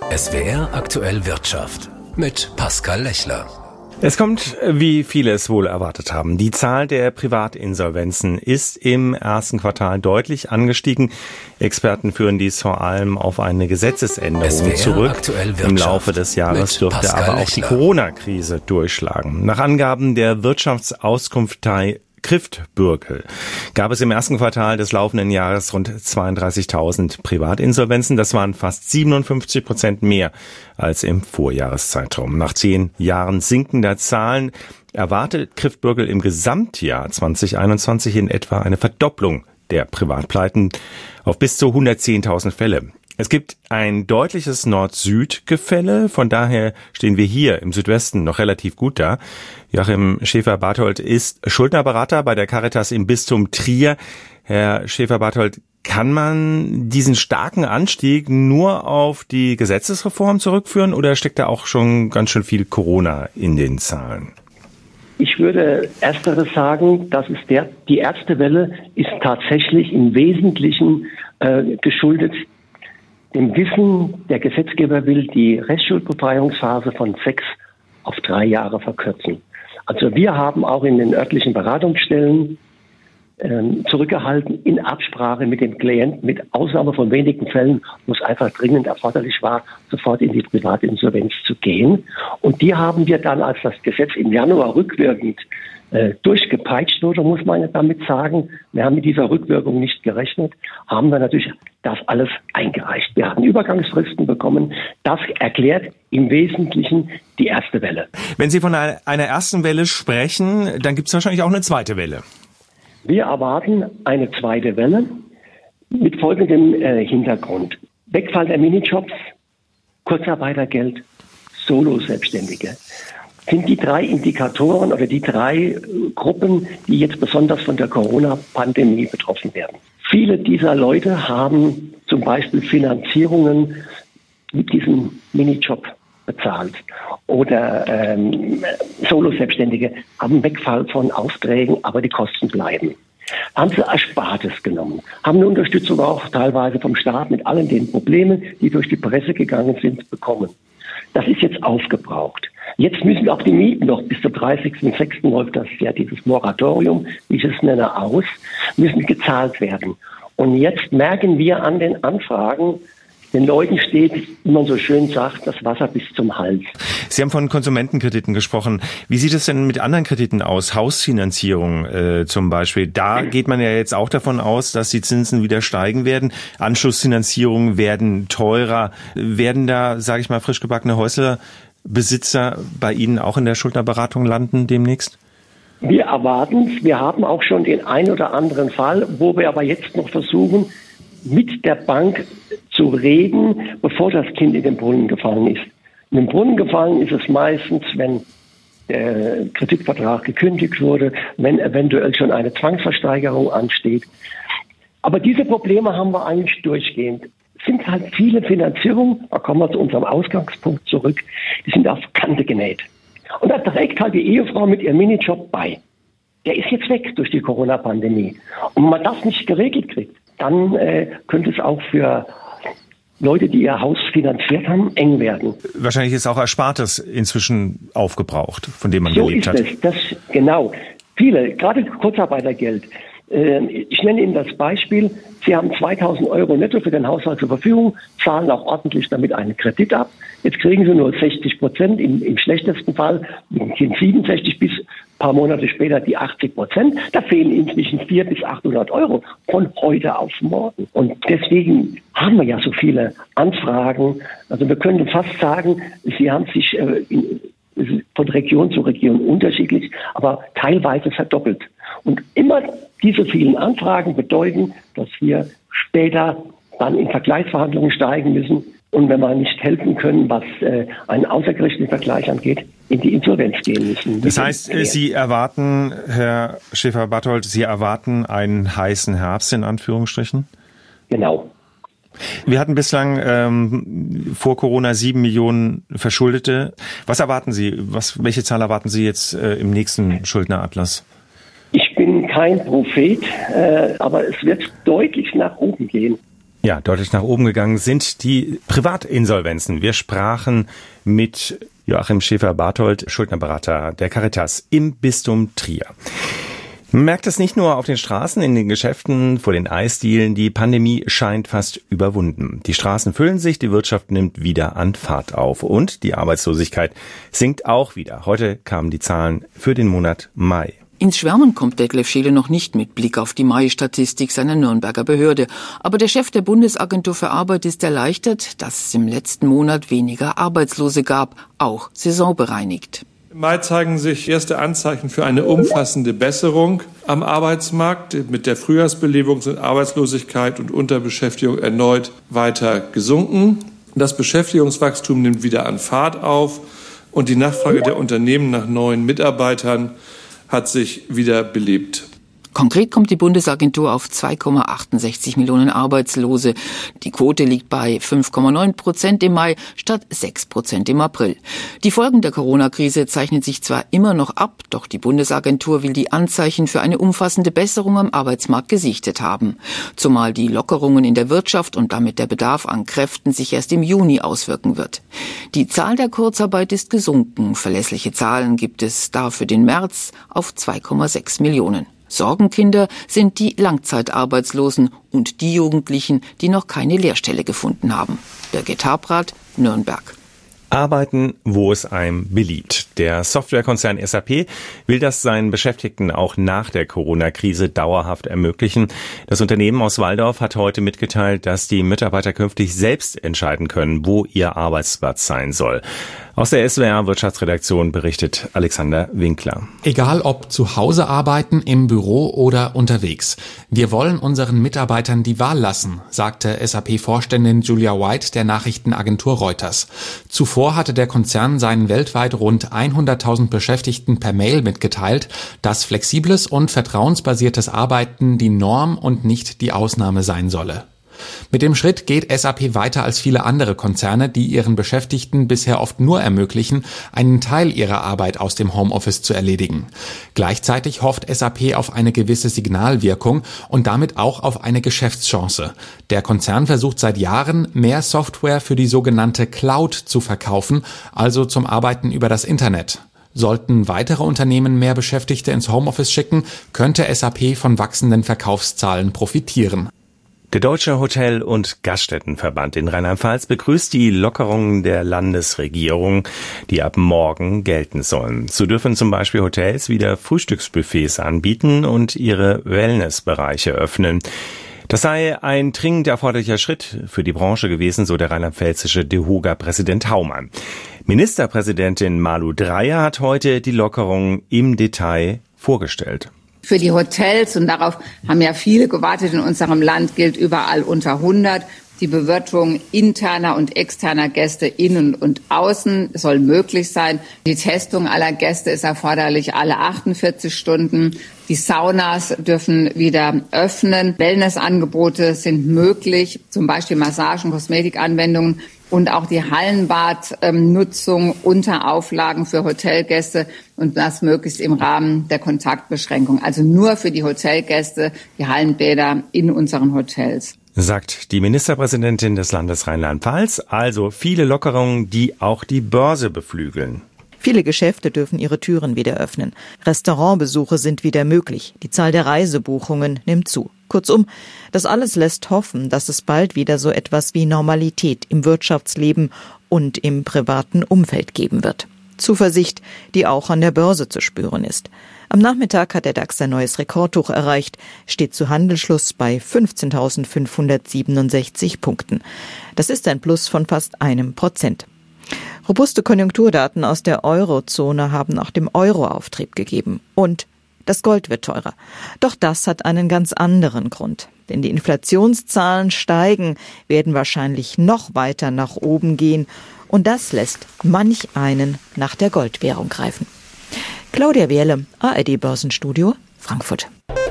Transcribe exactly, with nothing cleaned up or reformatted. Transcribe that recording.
S W R aktuell Wirtschaft mit Pascal Lechler. Es kommt, wie viele es wohl erwartet haben. Die Zahl der Privatinsolvenzen ist im ersten Quartal deutlich angestiegen. Experten führen dies vor allem auf eine Gesetzesänderung zurück. Im Laufe des Jahres dürfte aber auch die Corona-Krise durchschlagen. Nach Angaben der Wirtschaftsauskunftei Kryftbürkel gab es im ersten Quartal des laufenden Jahres rund zweiunddreißigtausend Privatinsolvenzen. Das waren fast siebenundfünfzig Prozent mehr als im Vorjahreszeitraum. Nach zehn Jahren sinkender Zahlen erwartet Kryftbürkel im Gesamtjahr zwanzig einundzwanzig in etwa eine Verdopplung der Privatpleiten auf bis zu hundertzehntausend Fälle. Es gibt ein deutliches Nord-Süd-Gefälle, von daher stehen wir hier im Südwesten noch relativ gut da. Joachim Schäfer-Barthold ist Schuldnerberater bei der Caritas im Bistum Trier. Herr Schäfer-Barthold, kann man diesen starken Anstieg nur auf die Gesetzesreform zurückführen oder steckt da auch schon ganz schön viel Corona in den Zahlen? Ich würde ersteres sagen, dass es der, die erste Welle ist tatsächlich im Wesentlichen äh, geschuldet dem Wissen, der Gesetzgeber will die Restschuldbefreiungsphase von sechs auf drei Jahre verkürzen. Also wir haben auch in den örtlichen Beratungsstellen ähm, zurückgehalten in Absprache mit dem Klienten, mit Ausnahme von wenigen Fällen, wo es einfach dringend erforderlich war, sofort in die Privatinsolvenz zu gehen. Und die haben wir dann, als das Gesetz im Januar rückwirkend äh, durchgepeitscht wurde, muss man damit sagen, wir haben mit dieser Rückwirkung nicht gerechnet, haben wir natürlich das alles eingereicht. Wir hatten Übergangsfristen bekommen. Das erklärt im Wesentlichen die erste Welle. Wenn Sie von einer, einer ersten Welle sprechen, dann gibt es wahrscheinlich auch eine zweite Welle. Wir erwarten eine zweite Welle mit folgendem äh, Hintergrund. Wegfall der Minijobs, Kurzarbeitergeld, Solo-Selbstständige sind die drei Indikatoren oder die drei Gruppen, die jetzt besonders von der Corona-Pandemie betroffen werden. Viele dieser Leute haben zum Beispiel Finanzierungen mit diesem Minijob bezahlt. Oder ähm, Solo-Selbstständige haben Wegfall von Aufträgen, aber die Kosten bleiben. Haben sie Erspartes genommen, haben eine Unterstützung auch teilweise vom Staat mit allen den Problemen, die durch die Presse gegangen sind, bekommen. Das ist jetzt aufgebraucht. Jetzt müssen auch die Mieten noch bis zum dreißigsten sechsten läuft das ja dieses Moratorium, wie ich es nenne, aus, müssen gezahlt werden. Und jetzt merken wir an den Anfragen, den Leuten steht, wie man so schön sagt, das Wasser bis zum Hals. Sie haben von Konsumentenkrediten gesprochen. Wie sieht es denn mit anderen Krediten aus? Hausfinanzierung äh, zum Beispiel. Da geht man ja jetzt auch davon aus, dass die Zinsen wieder steigen werden. Anschlussfinanzierungen werden teurer. Werden da, sage ich mal, frisch gebackene Häuslebesitzer bei Ihnen auch in der Schuldnerberatung landen demnächst? Wir erwarten es. Wir haben auch schon den ein oder anderen Fall, wo wir aber jetzt noch versuchen, mit der Bank zu reden, bevor das Kind in den Brunnen gefallen ist. In den Brunnen gefallen ist es meistens, wenn der Kreditvertrag gekündigt wurde, wenn eventuell schon eine Zwangsversteigerung ansteht. Aber diese Probleme haben wir eigentlich durchgehend. Es sind halt viele Finanzierungen, da kommen wir zu unserem Ausgangspunkt zurück, die sind auf Kante genäht. Und da trägt halt die Ehefrau mit ihrem Minijob bei. Der ist jetzt weg durch die Corona-Pandemie. Und wenn man das nicht geregelt kriegt, dann äh, könnte es auch für Leute, die ihr Haus finanziert haben, eng werden. Wahrscheinlich ist auch Erspartes inzwischen aufgebraucht, von dem man so gelebt hat. So ist es, das, genau. Viele, gerade Kurzarbeitergeld. Äh, ich nenne Ihnen das Beispiel. Sie haben zweitausend Euro netto für den Haushalt zur Verfügung, zahlen auch ordentlich damit einen Kredit ab. Jetzt kriegen Sie nur sechzig Prozent, im, im schlechtesten Fall sind siebenundsechzig bis ein paar Monate später die achtzig Prozent. Da fehlen Ihnen zwischen vierhundert bis achthundert Euro von heute auf morgen. Und deswegen haben wir ja so viele Anfragen. Also wir können fast sagen, sie haben sich äh, in, von Region zu Region unterschiedlich, aber teilweise verdoppelt. Und immer diese vielen Anfragen bedeuten, dass wir später dann in Vergleichsverhandlungen steigen müssen und wenn wir nicht helfen können, was äh, einen außergerichtlichen Vergleich angeht, in die Insolvenz gehen müssen. Das heißt, Sie erwarten, Herr Schäfer-Barthold, Sie erwarten einen heißen Herbst in Anführungsstrichen? Genau. Wir hatten bislang ähm, vor Corona sieben Millionen Verschuldete. Was erwarten Sie? Was, welche Zahl erwarten Sie jetzt äh, im nächsten Schuldneratlas? Ich bin kein Prophet, äh, aber es wird deutlich nach oben gehen. Ja, deutlich nach oben gegangen sind die Privatinsolvenzen. Wir sprachen mit Joachim Schäfer-Barthold, Schuldnerberater der Caritas im Bistum Trier. Man merkt es nicht nur auf den Straßen, in den Geschäften, vor den Eisdielen. Die Pandemie scheint fast überwunden. Die Straßen füllen sich, die Wirtschaft nimmt wieder an Fahrt auf und die Arbeitslosigkeit sinkt auch wieder. Heute kamen die Zahlen für den Monat Mai. Ins Schwärmen kommt Detlef Scheele noch nicht mit Blick auf die Mai-Statistik seiner Nürnberger Behörde. Aber der Chef der Bundesagentur für Arbeit ist erleichtert, dass es im letzten Monat weniger Arbeitslose gab, auch saisonbereinigt. Im Mai zeigen sich erste Anzeichen für eine umfassende Besserung am Arbeitsmarkt. Mit der Frühjahrsbelebung sind Arbeitslosigkeit und Unterbeschäftigung erneut weiter gesunken. Das Beschäftigungswachstum nimmt wieder an Fahrt auf und die Nachfrage der Unternehmen nach neuen Mitarbeitern hat sich wieder belebt. Konkret kommt die Bundesagentur auf zwei Komma achtundsechzig Millionen Arbeitslose. Die Quote liegt bei fünf Komma neun Prozent im Mai statt sechs Prozent im April. Die Folgen der Corona-Krise zeichnen sich zwar immer noch ab, doch die Bundesagentur will die Anzeichen für eine umfassende Besserung am Arbeitsmarkt gesichtet haben. Zumal die Lockerungen in der Wirtschaft und damit der Bedarf an Kräften sich erst im Juni auswirken wird. Die Zahl der Kurzarbeit ist gesunken. Verlässliche Zahlen gibt es da für den März auf zwei Komma sechs Millionen. Sorgenkinder sind die Langzeitarbeitslosen und die Jugendlichen, die noch keine Lehrstelle gefunden haben. Birgit Habrath, Nürnberg. Arbeiten, wo es einem beliebt. Der Softwarekonzern S A P will das seinen Beschäftigten auch nach der Corona-Krise dauerhaft ermöglichen. Das Unternehmen aus Walldorf hat heute mitgeteilt, dass die Mitarbeiter künftig selbst entscheiden können, wo ihr Arbeitsplatz sein soll. Aus der S W R-Wirtschaftsredaktion berichtet Alexander Winkler. Egal ob zu Hause arbeiten, im Büro oder unterwegs. Wir wollen unseren Mitarbeitern die Wahl lassen, sagte S A P-Vorständin Julia White der Nachrichtenagentur Reuters. Zuvor hatte der Konzern seinen weltweit rund hunderttausend Beschäftigten per Mail mitgeteilt, dass flexibles und vertrauensbasiertes Arbeiten die Norm und nicht die Ausnahme sein solle. Mit dem Schritt geht S A P weiter als viele andere Konzerne, die ihren Beschäftigten bisher oft nur ermöglichen, einen Teil ihrer Arbeit aus dem Homeoffice zu erledigen. Gleichzeitig hofft S A P auf eine gewisse Signalwirkung und damit auch auf eine Geschäftschance. Der Konzern versucht seit Jahren, mehr Software für die sogenannte Cloud zu verkaufen, also zum Arbeiten über das Internet. Sollten weitere Unternehmen mehr Beschäftigte ins Homeoffice schicken, könnte S A P von wachsenden Verkaufszahlen profitieren. Der Deutsche Hotel- und Gaststättenverband in Rheinland-Pfalz begrüßt die Lockerungen der Landesregierung, die ab morgen gelten sollen. So dürfen zum Beispiel Hotels wieder Frühstücksbuffets anbieten und ihre Wellnessbereiche öffnen. Das sei ein dringend erforderlicher Schritt für die Branche gewesen, so der rheinland-pfälzische DEHOGA-Präsident Haumann. Ministerpräsidentin Malu Dreyer hat heute die Lockerungen im Detail vorgestellt. Für die Hotels, und darauf haben ja viele gewartet in unserem Land, gilt überall unter hundert. Die Bewirtung interner und externer Gäste innen und außen soll möglich sein. Die Testung aller Gäste ist erforderlich alle achtundvierzig Stunden. Die Saunas dürfen wieder öffnen. Wellnessangebote sind möglich, zum Beispiel Massagen, Kosmetikanwendungen. Und auch die Hallenbadnutzung unter Auflagen für Hotelgäste und das möglichst im Rahmen der Kontaktbeschränkung. Also nur für die Hotelgäste, die Hallenbäder in unseren Hotels. Sagt die Ministerpräsidentin des Landes Rheinland-Pfalz. Also viele Lockerungen, die auch die Börse beflügeln. Viele Geschäfte dürfen ihre Türen wieder öffnen. Restaurantbesuche sind wieder möglich. Die Zahl der Reisebuchungen nimmt zu. Kurzum, das alles lässt hoffen, dass es bald wieder so etwas wie Normalität im Wirtschaftsleben und im privaten Umfeld geben wird. Zuversicht, die auch an der Börse zu spüren ist. Am Nachmittag hat der DAX ein neues Rekordhoch erreicht, steht zu Handelsschluss bei fünfzehntausendfünfhundertsiebenundsechzig Punkten. Das ist ein Plus von fast einem Prozent. Robuste Konjunkturdaten aus der Eurozone haben auch dem Euro Auftrieb gegeben. Und das Gold wird teurer. Doch das hat einen ganz anderen Grund. Denn die Inflationszahlen steigen, werden wahrscheinlich noch weiter nach oben gehen. Und das lässt manch einen nach der Goldwährung greifen. Claudia Wehrle, A R D Börsenstudio, Frankfurt.